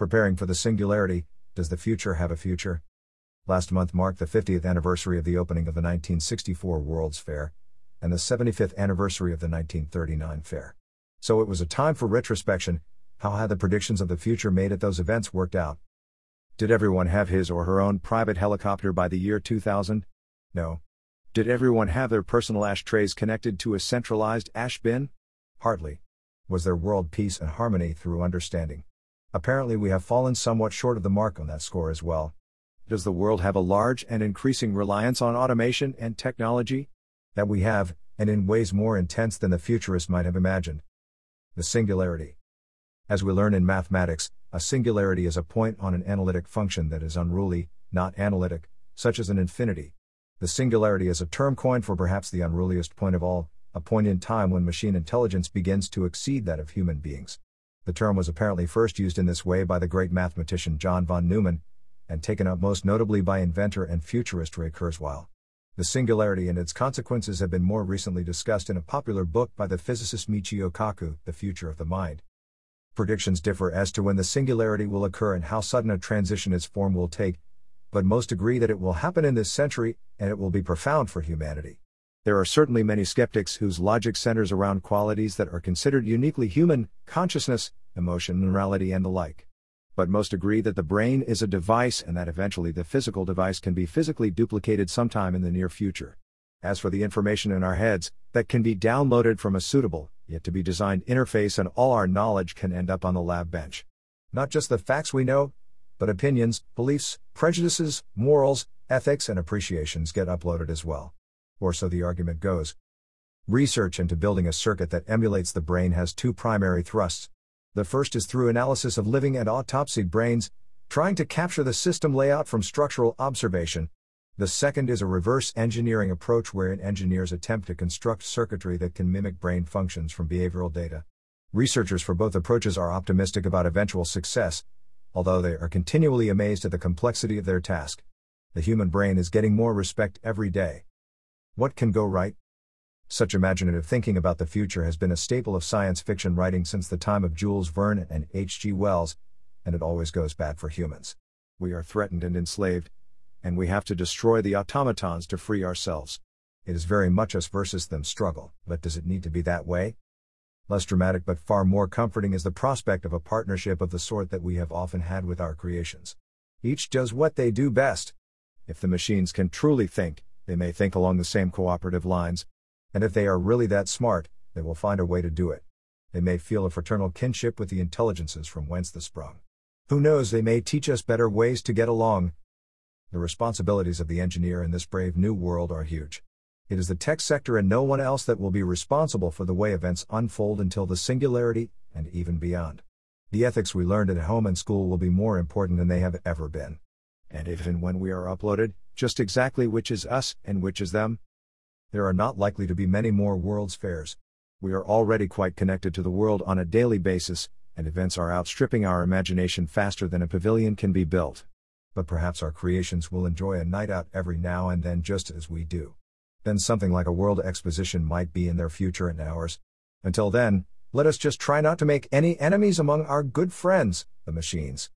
Preparing for the singularity, does the future have a future? Last month marked the 50th anniversary of the opening of the 1964 World's Fair, and the 75th anniversary of the 1939 Fair. So it was a time for retrospection. How had the predictions of the future made at those events worked out? Did everyone have his or her own private helicopter by the year 2000? No. Did everyone have their personal ashtrays connected to a centralized ash bin? Hardly. Was there world peace and harmony through understanding? Apparently we have fallen somewhat short of the mark on that score as well. Does the world have a large and increasing reliance on automation and technology? That we have, and in ways more intense than the futurists might have imagined. The singularity. As we learn in mathematics, a singularity is a point on an analytic function that is unruly, not analytic, such as an infinity. The singularity is a term coined for perhaps the unruliest point of all, a point in time when machine intelligence begins to exceed that of human beings. The term was apparently first used in this way by the great mathematician John von Neumann, and taken up most notably by inventor and futurist Ray Kurzweil. The singularity and its consequences have been more recently discussed in a popular book by the physicist Michio Kaku, The Future of the Mind. Predictions differ as to when the singularity will occur and how sudden a transition its form will take, but most agree that it will happen in this century, and it will be profound for humanity. There are certainly many skeptics whose logic centers around qualities that are considered uniquely human: consciousness, emotion, morality, and the like. But most agree that the brain is a device and that eventually the physical device can be physically duplicated sometime in the near future. As for the information in our heads, that can be downloaded from a suitable, yet to be designed interface, and all our knowledge can end up on the lab bench. Not just the facts we know, but opinions, beliefs, prejudices, morals, ethics, and appreciations get uploaded as well. Or so the argument goes. Research into building a circuit that emulates the brain has two primary thrusts. The first is through analysis of living and autopsied brains, trying to capture the system layout from structural observation. The second is a reverse engineering approach wherein engineers attempt to construct circuitry that can mimic brain functions from behavioral data. Researchers for both approaches are optimistic about eventual success, although they are continually amazed at the complexity of their task. The human brain is getting more respect every day. What can go right? Such imaginative thinking about the future has been a staple of science fiction writing since the time of Jules Verne and H.G. Wells, and it always goes bad for humans. We are threatened and enslaved, and we have to destroy the automatons to free ourselves. It is very much us versus them struggle, but does it need to be that way? Less dramatic but far more comforting is the prospect of a partnership of the sort that we have often had with our creations. Each does what they do best. If the machines can truly think, they may think along the same cooperative lines. And if they are really that smart, they will find a way to do it. They may feel a fraternal kinship with the intelligences from whence they sprung. Who knows, they may teach us better ways to get along. The responsibilities of the engineer in this brave new world are huge. It is the tech sector and no one else that will be responsible for the way events unfold until the singularity, and even beyond. The ethics we learned at home and school will be more important than they have ever been. And if and when we are uploaded, just exactly which is us and which is them? There are not likely to be many more World's Fairs. We are already quite connected to the world on a daily basis, and events are outstripping our imagination faster than a pavilion can be built. But perhaps our creations will enjoy a night out every now and then just as we do. Then something like a world exposition might be in their future and ours. Until then, let us just try not to make any enemies among our good friends, the machines.